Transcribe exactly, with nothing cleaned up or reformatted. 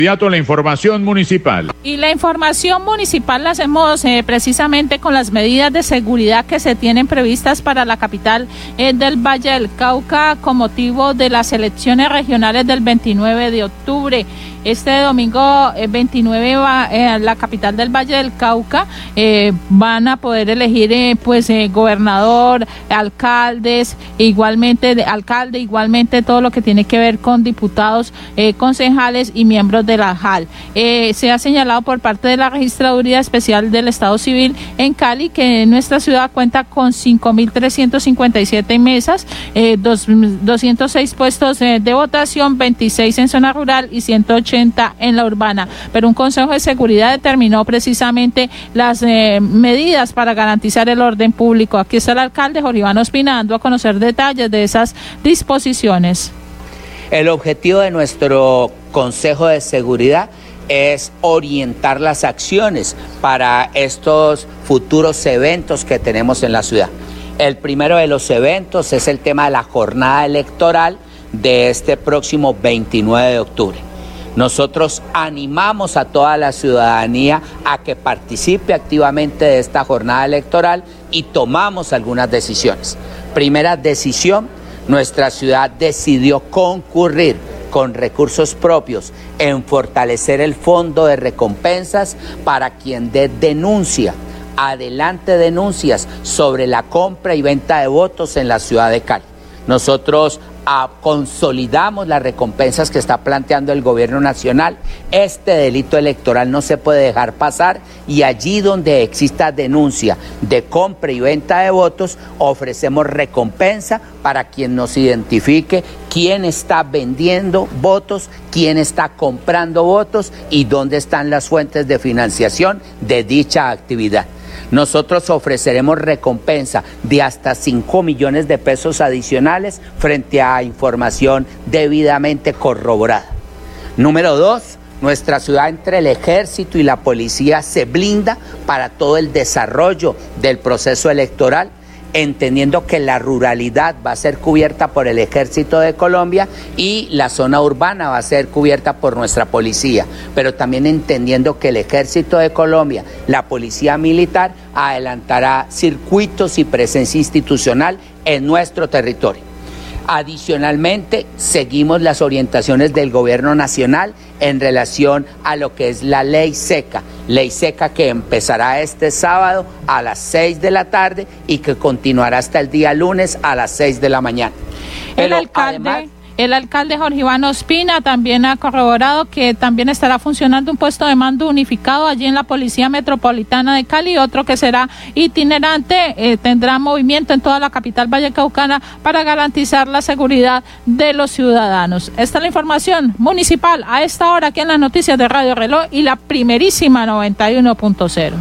La información municipal. Y la información municipal la hacemos eh, precisamente con las medidas de seguridad que se tienen previstas para la capital eh, del Valle del Cauca con motivo de las elecciones regionales del veintinueve de octubre. Este domingo eh, veintinueve va, eh, la capital del Valle del Cauca eh, van a poder elegir eh, pues eh, gobernador, alcaldes, igualmente de, alcalde, igualmente todo lo que tiene que ver con diputados, eh, concejales y miembros de la J A L. Eh, se ha señalado por parte de la Registraduría Especial del Estado Civil en Cali que nuestra ciudad cuenta con cinco mil trescientas cincuenta y siete mesas, eh, doscientos seis puestos eh, de votación, veintiséis en zona rural y ciento ochenta en la urbana, pero un Consejo de Seguridad determinó precisamente las eh, medidas para garantizar el orden público. Aquí está el alcalde Jorge Iván Ospina dando a conocer detalles de esas disposiciones. El objetivo de nuestro Consejo de Seguridad es orientar las acciones para estos futuros eventos que tenemos en la ciudad. El primero de los eventos es el tema de la jornada electoral de este próximo veintinueve de octubre. Nosotros animamos a toda la ciudadanía a que participe activamente de esta jornada electoral y tomamos algunas decisiones. Primera decisión, nuestra ciudad decidió concurrir con recursos propios en fortalecer el fondo de recompensas para quien dé denuncia, adelante denuncias sobre la compra y venta de votos en la ciudad de Cali. Nosotros a, consolidamos las recompensas que está planteando el gobierno nacional. Este delito electoral no se puede dejar pasar y allí donde exista denuncia de compra y venta de votos, ofrecemos recompensa para quien nos identifique quién está vendiendo votos, quién está comprando votos y dónde están las fuentes de financiación de dicha actividad. Nosotros ofreceremos recompensa de hasta cinco millones de pesos adicionales frente a información debidamente corroborada. Número dos, nuestra ciudad entre el ejército y la policía se blinda para todo el desarrollo del proceso electoral, entendiendo que la ruralidad va a ser cubierta por el Ejército de Colombia y la zona urbana va a ser cubierta por nuestra policía, pero también entendiendo que el Ejército de Colombia, la Policía Militar, adelantará circuitos y presencia institucional en nuestro territorio. Adicionalmente, seguimos las orientaciones del Gobierno Nacional en relación a lo que es la ley seca, ley seca que empezará este sábado a las seis de la tarde y que continuará hasta el día lunes a las seis de la mañana. El Pero alcalde... Además, El alcalde Jorge Iván Ospina también ha corroborado que también estará funcionando un puesto de mando unificado allí en la Policía Metropolitana de Cali, otro que será itinerante, eh, tendrá movimiento en toda la capital vallecaucana para garantizar la seguridad de los ciudadanos. Esta es la información municipal a esta hora aquí en las noticias de Radio Reloj y la primerísima noventa y uno punto cero.